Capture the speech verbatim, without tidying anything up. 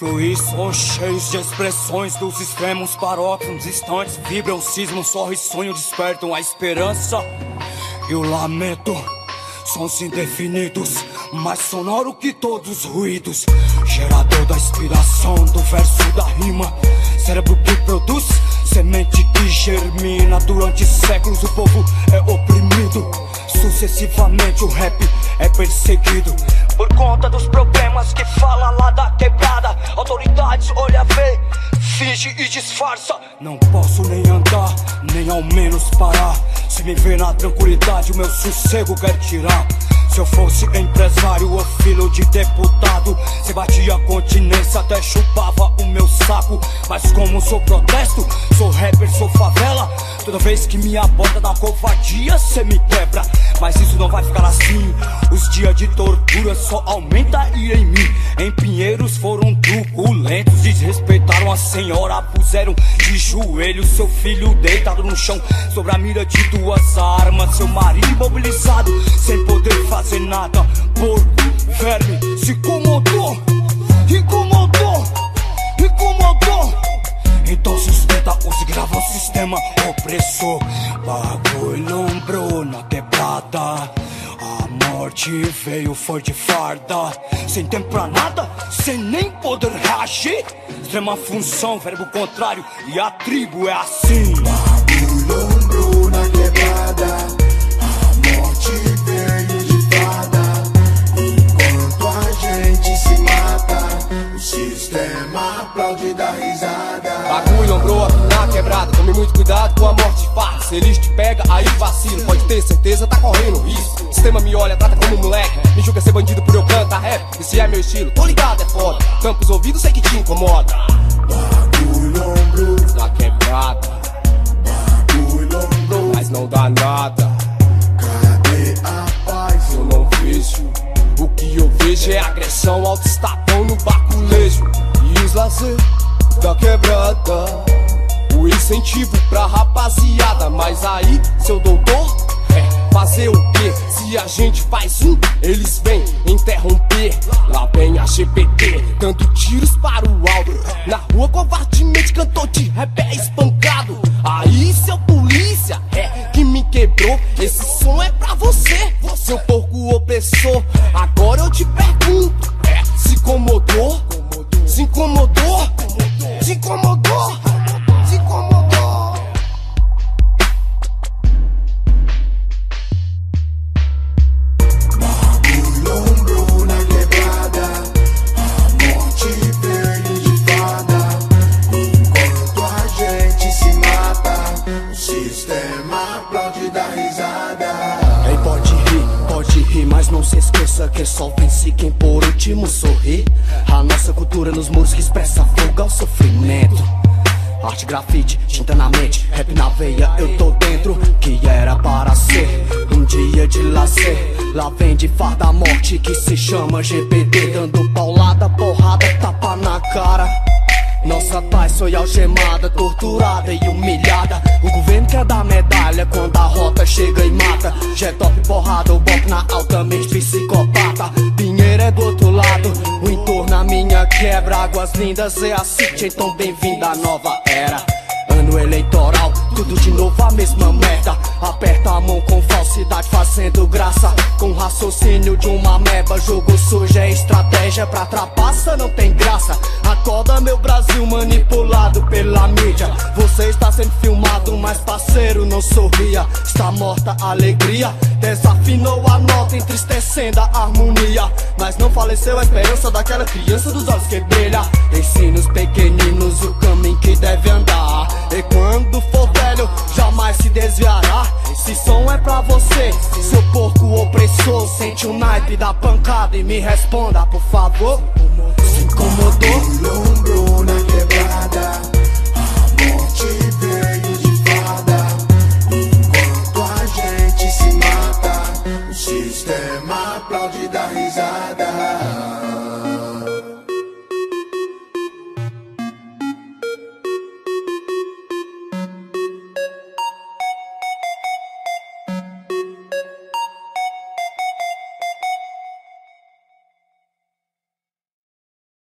Fluir sons cheios de expressões dos extremos, paróximos distantes, vibram, cismam, sorri, sonho, despertam a esperança e o lamento. Sons indefinidos, mais sonoro que todos os ruídos, gerador da inspiração do verso da rima, cérebro que produz, semente que germina. Durante séculos o povo é oprimido, sucessivamente o rap é perseguido por conta dos problemas que fala lá da quebrada. Autoridades olha, vê, finge e disfarça. Não posso nem andar, nem ao menos parar. Se me vê na tranquilidade, o meu sossego quer tirar. Se eu fosse empresário ou filho de deputado, se batia a continência, até chupava o meu saco. Mas como sou protesto, sou rapper, sou favela, toda vez que me aborda na covardia, cê me quebra. Mas isso não vai ficar assim, os dias de tortura só aumentaria em mim. Em Pinheiros foram truculentos, desrespeitaram a senhora, puseram de joelho seu filho deitado no chão, sobre a mira de duas armas, seu marido imobilizado, sem poder fazer nada. Porco, verme, se incomodou, incomodou, incomodou. Então sustenta, use, grava o sistema opressor. Bagulho lombrou na quebrada, a morte veio, foi de farda. Sem tempo pra nada, sem nem poder reagir. Extrema função, verbo contrário, e a tribo é assim. Bagulho lombrou na quebrada, a morte veio de farda. Enquanto a gente se mata, o sistema aplaude e dá risada. Bagulho ombrou na quebrada, tome muito cuidado com a morte de farda. Se eles te pega, aí vacilo, pode ter certeza, tá correndo risco. O sistema me olha, trata como moleque, me julga ser bandido por eu cantar rap. Esse é meu estilo, tô ligado, é foda. Tampa os ouvidos, sei que te incomoda. Bagulho ombrou Na quebrada, bagulho ombrou, mas não dá nada. cadê a paz? Eu não vejo, o que eu vejo é agressão, alto estapão no baculejo. E os lazer da quebrada, o incentivo pra rapaziada. Mas aí, seu doutor, é fazer o quê? Se a gente faz um, eles vêm interromper. Lá vem a G P T, dando tiros para o alto. Na rua covardemente cantor de rap é espancado. Aí, seu polícia, é que me quebrou. Esse som é pra você, seu porco opressor. Agora eu te pergunto, é, se incomodou? Se incomodou? Se incomodou? Se incomodou? Bagulho ombrou na quebrada, a morte veio de farda. Enquanto a gente se mata, o sistema aplaude e dá risada. Ei, pode rir, pode rir, mas não se esqueça que só vence quem por último sorri. A nossa cultura nos muros que expressa fogo ao sofrimento. Arte, grafite, tinta na mente, rap na veia, eu tô dentro. Que era para ser um dia de lazer. Lá vem de farda a morte que se chama G P D, dando paulada, porrada, tapa na cara. Nossa paz foi algemada, torturada e humilhada. O governo quer dar medalha quando a rota chega e mata. G-top, porrada, o bop na altamente psicopata. Pinheiro é do outro lado, o entorno a minha quebra. Águas lindas é a City, então bem-vinda à nova era. Ano eleitoral, tudo de novo a mesma merda. Aperta a mão com falsidade, fazendo graça. Com raciocínio de uma meba, jogo sujo é estratégia. Pra trapaça não tem graça. Acorda meu Brasil manipulado pela mídia. Você está sendo filmado, mas parceiro não sorria. Está morta a alegria, desafinou a nota, entristecendo a harmonia. Mas não faleceu a esperança daquela criança dos olhos que brilha. Ensina os pequeninos o caminho que deve andar. E quando for velho, jamais se desviará. Esse som é pra você, seu porco opressor. Sente o naipe da pancada e me responda, por favor.